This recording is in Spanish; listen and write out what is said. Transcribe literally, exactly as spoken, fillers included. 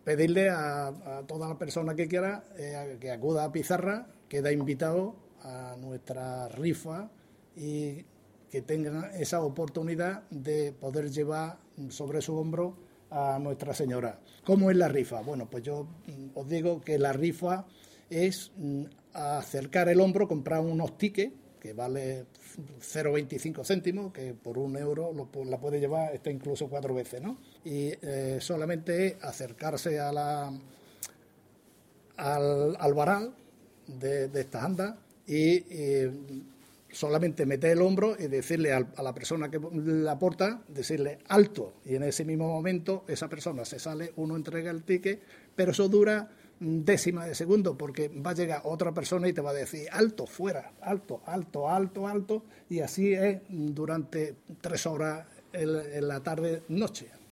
pedirle a, a toda la persona que quiera eh, que acuda a Pizarra, queda invitado a nuestra rifa y que tengan esa oportunidad de poder llevar sobre su hombro a Nuestra Señora. ¿Cómo es la rifa? Bueno, pues yo os digo que la rifa es acercar el hombro, comprar unos tickets que vale cero coma veinticinco céntimos, que por un euro lo, la puede llevar está incluso cuatro veces, ¿no? Y eh, solamente es acercarse a la, al, al varal de, de estas andas y eh, solamente meter el hombro y decirle a, a la persona que la porta, decirle alto, y en ese mismo momento esa persona se sale, uno entrega el ticket, pero eso dura décima de segundo, porque va a llegar otra persona y te va a decir alto, fuera, alto, alto, alto, alto, y así es durante tres horas en, en la tarde, noche.